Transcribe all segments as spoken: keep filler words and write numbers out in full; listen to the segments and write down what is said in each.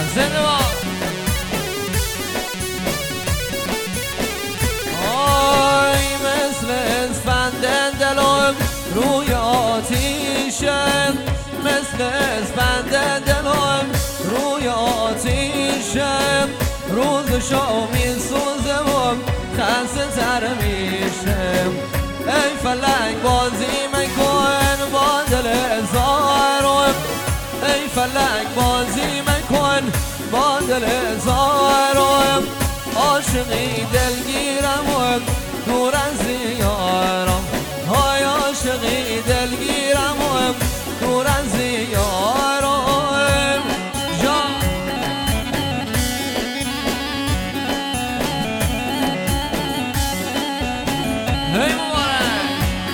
زنده باد. آی مثل اسفند دلم روی آتیشه، مثل اسفند دلم روی آتیشه، روزشو میسوزه و خسته تر میشه. ای فلک بازی میکن با دل هزارم، ای فلک بازی میکن با دل هزارم. عاشقی دلگیرم و دور از یارم، های عاشقی دلگیرم و دور از یارم. جان هی مبارک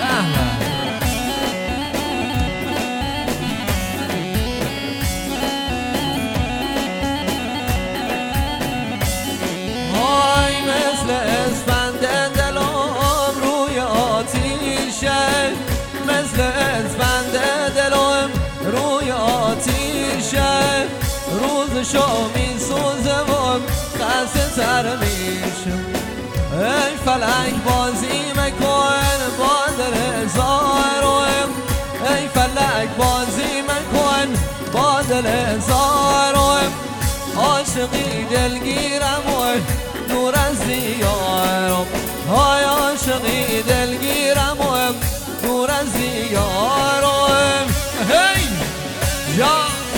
های مثل اسفند دلم روی آتیشه، مثل اسفند دلم روی آتیشه، روزشو میسوزه و خسته تر میشه. ای فلک بازی میکن با دل هزارم، ای فلک بازی میکن با دل هزارم. عاشقی دلگیرم و دور از یارم، های عاشقی دلگیرم و دور از یارم. هی جا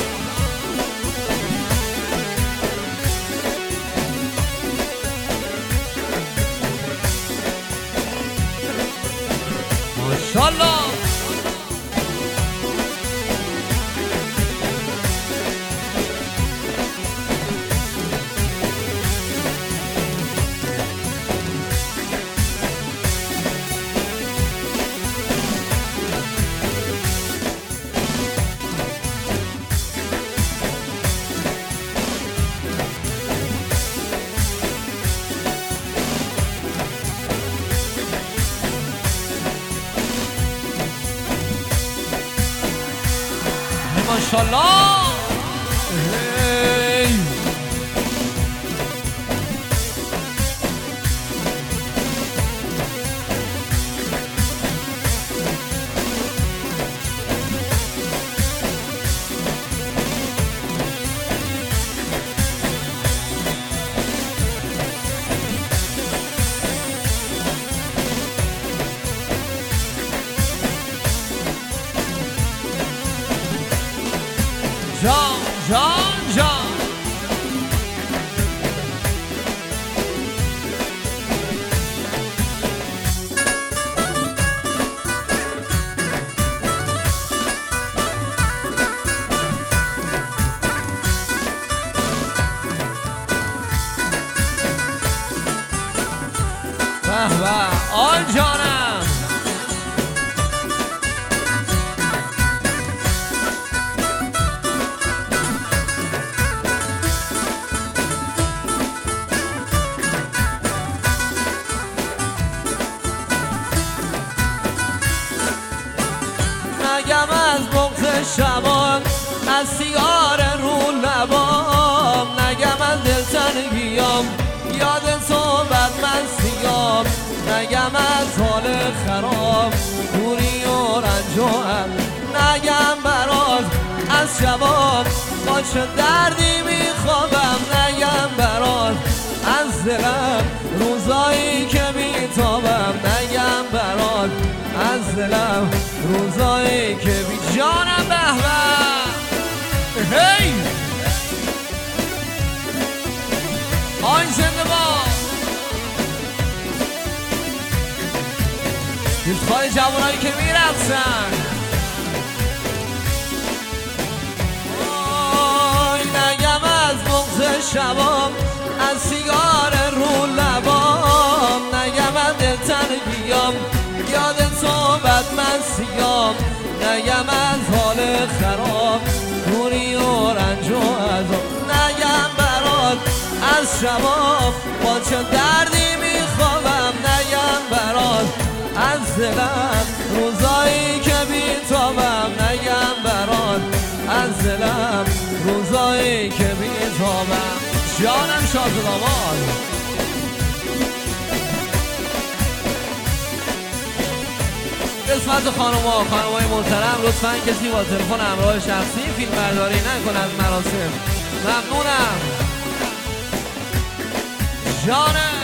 ماشاءالله. ماشاءالله. هی جان جان جان به به آن جانم. نگم از بغض شبان، از سیگار رو لبام، نگم از دلتنگیام، یاد تو بدمستیام، نگم از حال خراب، دوری و رنج و غم، نگم برات از شبان با چه دردی میخوابم، نگم برات از دلم روزایی که بیتابم، نگم برات از دلم روزایی که بی جانم. به به هی آی زنده باد. دلخواه جوانایی که میرقصن. آی نگم از بغض شبام، از سیگار رو لبام، نگم از دلتنگیام، یاد تو بدمستیام، نگم از حال خراب، دوری و رنج و عذاب، نگم برات از شباب با چه دردی میخوابم، نگم برات از دلم روزایی که بیتابم، نگم برات از دلم روزایی که بیتابم. جانم شاد داماد. قسمت خانوما خانومای محترم، لطفاً کسی با تلفن همراه شخصی فیلم برداری نکن از مراسم. ممنونم. جانم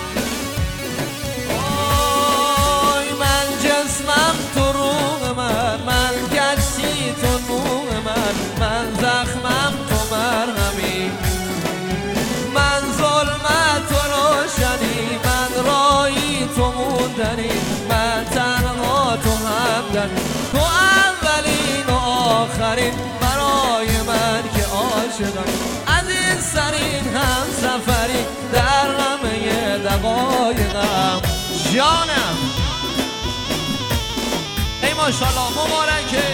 آی من جسمم تو روح من، من گشتی تو نوح من، من زخمم تو مرهمی، من ظلمت تو روشنی، من رایی تو موندنی، من تنها تو همدنی، تو اولین و آخرین برای من که عاشقم، عزیزترین هم سفری در همه دقایقم. جانم ای ماشاءالله مبارکه.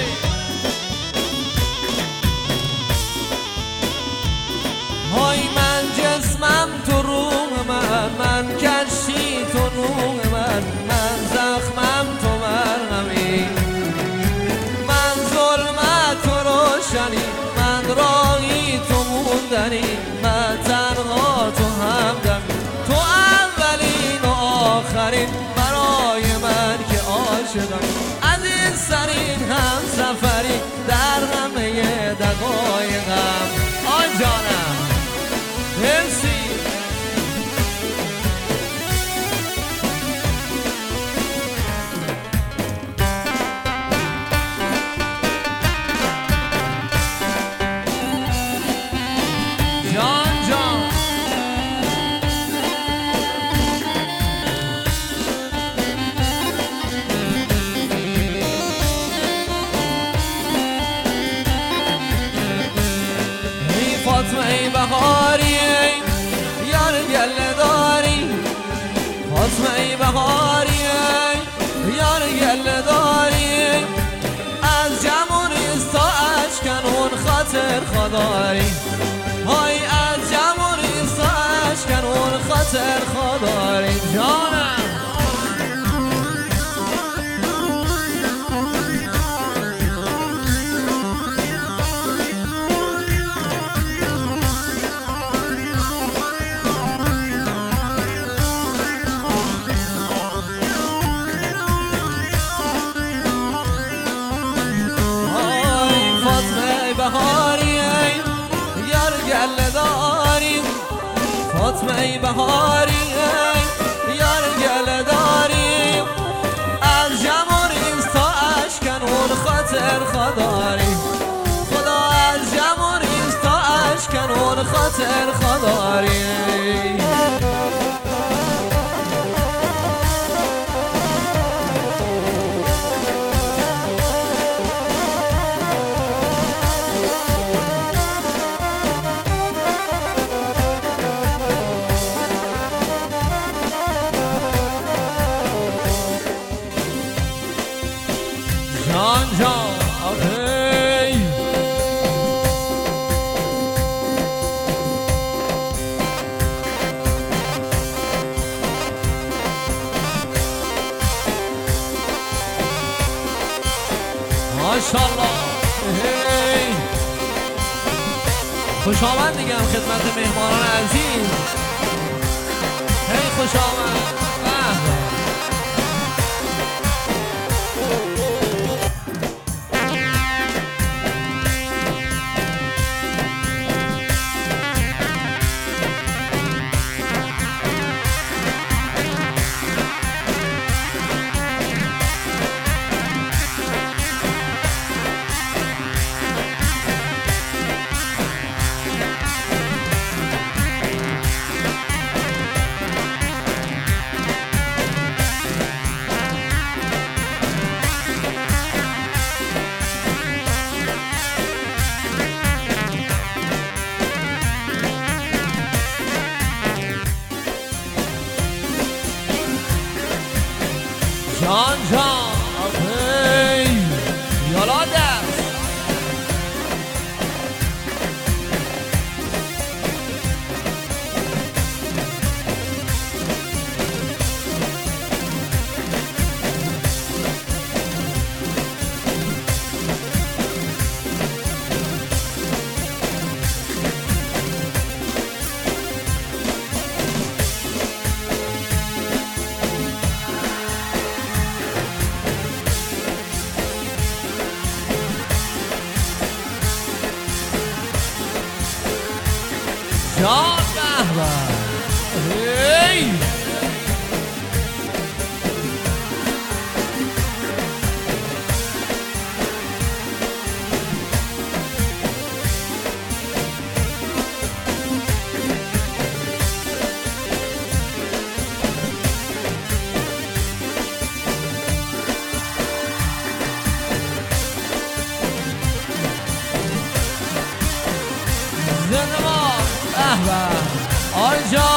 های من جسمم تو روح من، من کشتی تو نوح من، من زخمم تو مرهمی، من ظلمت تو روشنی، من راهی تو موندنی، من تنها تو همدمی، تو اولین و آخرین برای من که عاشقم، عزیزترین هم سفری در همه دقایقم. آی جانم مرسی. جان جان ای فاطمه ای بهاری یار گله داری، فاطمه ای بهاری یار گله داری، از جمهوریست تا اشکنون خاطر خداری، های از جمهوریست تا اشکنون خاطر خداری. جانم بهاری یار گله داری، فاطمه ای بهاری یار گله داری، از جمهوریست تا اشکنون خاطر خداری، خدا از جمهوریست تا اشکنون خاطر خداری. جان جان آخی ماشاءالله. خوش آمد دیگم خدمت مهمانان عزیز. هی خوش آمد. آنجا